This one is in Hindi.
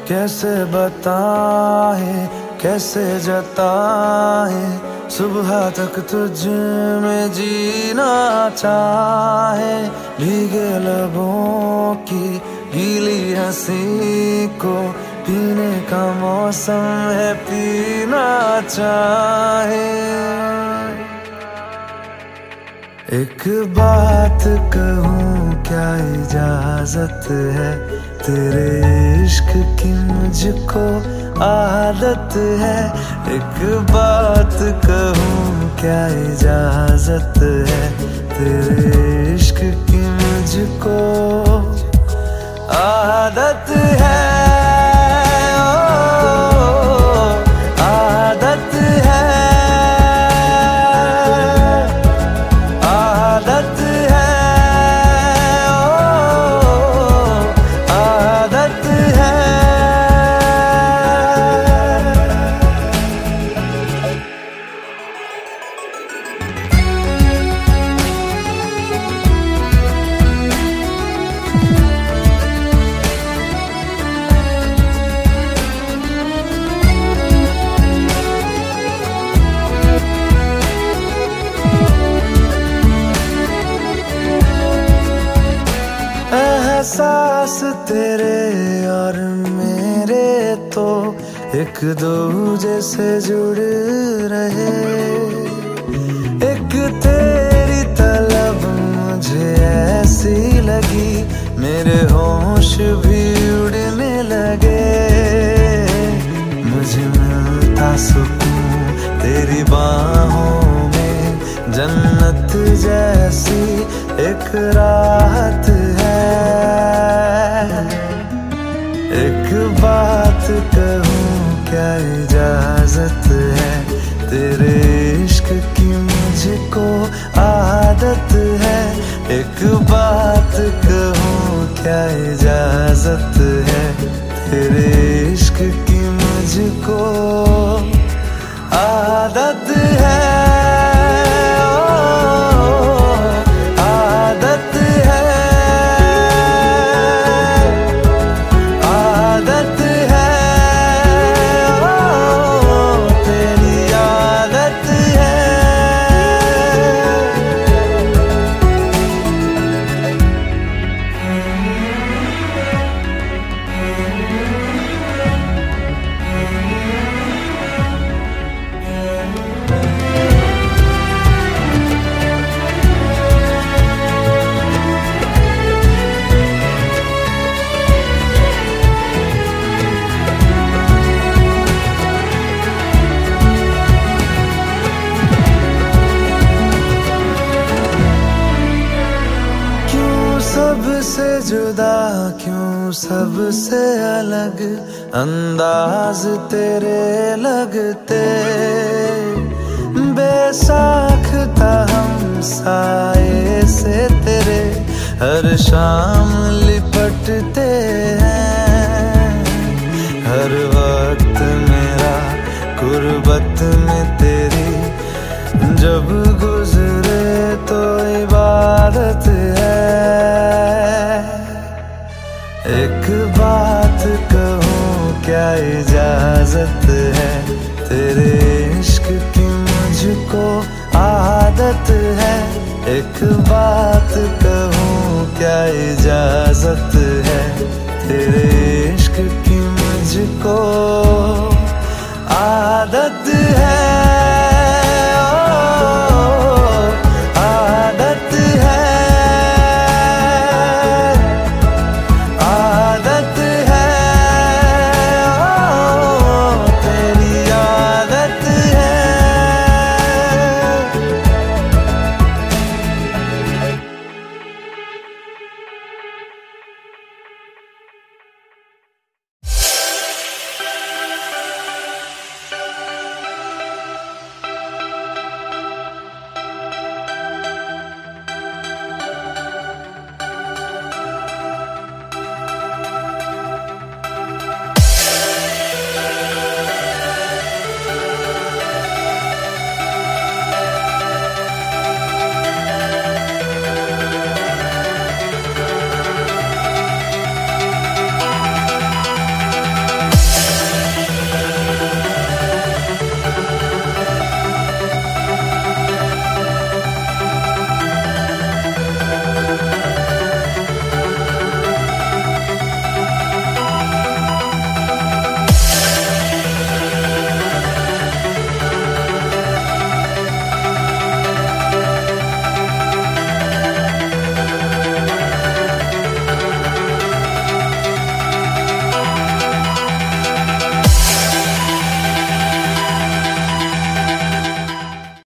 कैसे बताए कैसे जताए, सुबह तक तुझ में जीना चाहे। भीगे लबों की गीली हंसी को पीने का मौसम है, पीना चाहे। एक बात कहूँ क्या इजाजत है, तेरे इश्क की मुझको आदत है। एक बात कहूँ क्या इजाजत है, तेरे इश्क की मुझको आदत है। एहसास तेरे और मेरे तो एक दूजे से जुड़ रहे। एक तेरी तलब मुझे ऐसी लगी, मेरे होश भी उड़ने लगे। मुझे मिलता सुकून तेरी बाहों में, जन्नत जैसी एक राहत है। एक बात कहूँ क्या इजाजत है, तेरे इश्क की मुझको आदत है। एक बात कहूँ क्या इजाजत है, तेरे इश्क की मुझको आदत है। सबसे जुदा क्यों सबसे अलग अंदाज तेरे लगते। बेसाख्ता हम साए से तेरे हर शाम लिपटते हैं। हर वक्त मेरा गुर्बत में तेरी जब गुजरे तो इबादत है। एक बात कहूँ क्या इजाजत है, तेरे इश्क की मुझको आदत है। एक बात कहूँ क्या इजाजत है, तेरे इश्क की मुझको